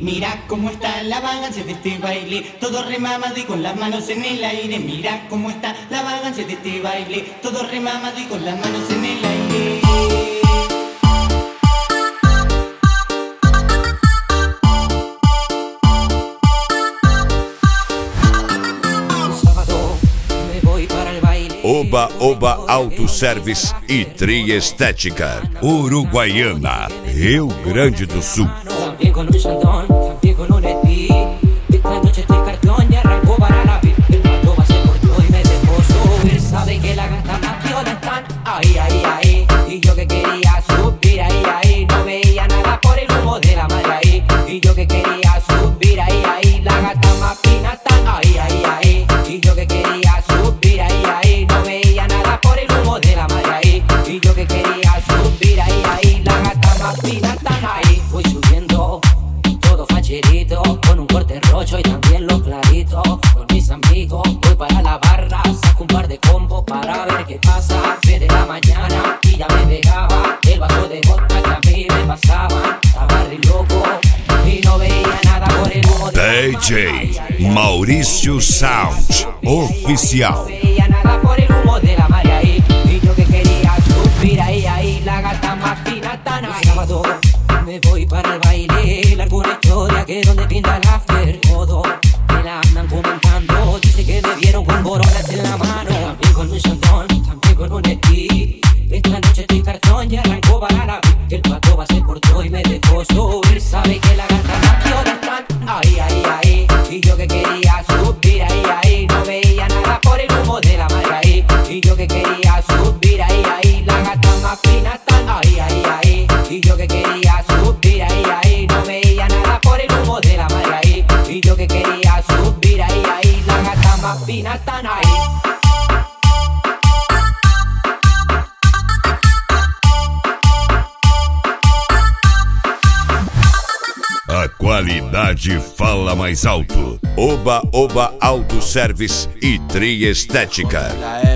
Mira cómo está la vagancia de este baile, todo remamado y con las manos en el aire. Mira cómo está la vagancia de este baile, todo remamado y con las manos en el aire. Oba Oba Autoservice e Tria Estética, Uruguaiana, Rio Grande do Sul. También con un Shandon, también con un Eti. Esta noche estoy cartón y arranco para la vida. El pato va a ser corto y me dejó subir. Sabe que la gata más piola están ahí, ahí, ahí. Y yo que quería subir ahí, ahí. No veía nada por el humo de la madre ahí. Y yo que quería subir ahí, ahí. La gata más fina están ahí, ahí, ahí. Y yo que quería subir ahí, ahí. No veía nada por el humo de la madre ahí. Y yo que quería subir ahí, ahí. La gata más fina están ahí. Voy subiendo, todo facherito, con un corte rocho y también los claritos. Con mis amigos voy para la barra, saco un par de combos para ver qué pasa. 3 de la mañana y ya me pegaba el vaso de vodka que a mí me pasaba. Estaba re loco y no veía nada por el humo de DJ Maurício Sound Oficial. no veía nada por el humo de la madre ahí. Y yo que quería subir ahí, ahí. La gata más fina están ahí. Sábado me voy para el baile, largo una historia que donde pinta la fier. Todo me la andan comentando, dice que me vieron con coronas en la mano. También con un Shandon, también con un Eti. Esta noche estoy cartón y arranco para la vida. El pato va a ser corto y me dejó subir. Sabe que la gata más piola están ahí, ahí, ahí. Y yo que quería subir ahí, ahí. No veía nada por el humo de la madre ahí. Y yo que quería subir ahí, ahí. La gata más fina están ahí, ahí, ahí. Y yo que quería subir ahí, ahí. No veía nada por el humo de la madre ahí. Y yo que quería subir ahí, ahí. La gata más fina están ahí. A qualidade fala mais alto. Oba Oba Autoservice e Tria Estética.